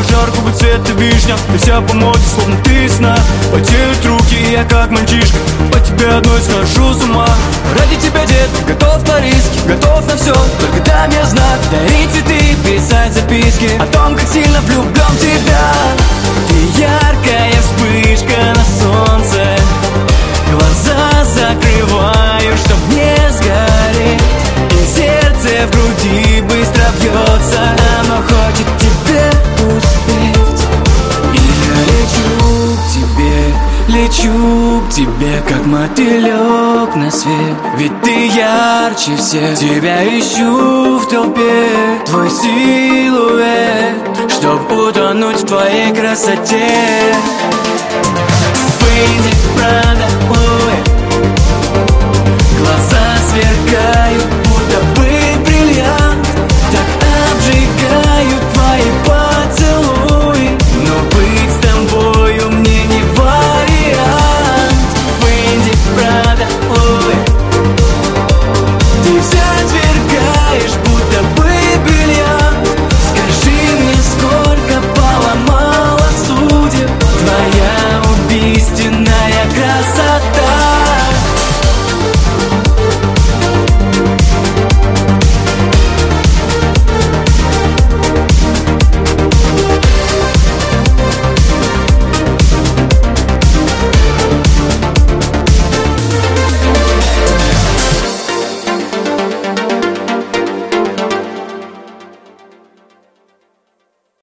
пожар, губы цвета вишня. Ты вся по моде, словно ты из сна. Потеют руки, я как мальчишка, по тебе одной схожу с ума. Ради тебя, детка, готов на риски, готов на все, только дай мне знак. Дарить цветы, писать записки о том, как сильно влюблен в тебя. Ты яркая вспышка на солнце, глаза закрываю, чтоб не сгореть. И сердце в груди быстро бьется, оно хочет тебе успеть. И я лечу к тебе, как мотылек на свет. Ведь ты ярче всех, тебя ищу в толпе. Твой силуэт, чтоб утонуть в твоей красоте. Фейзи, Прада,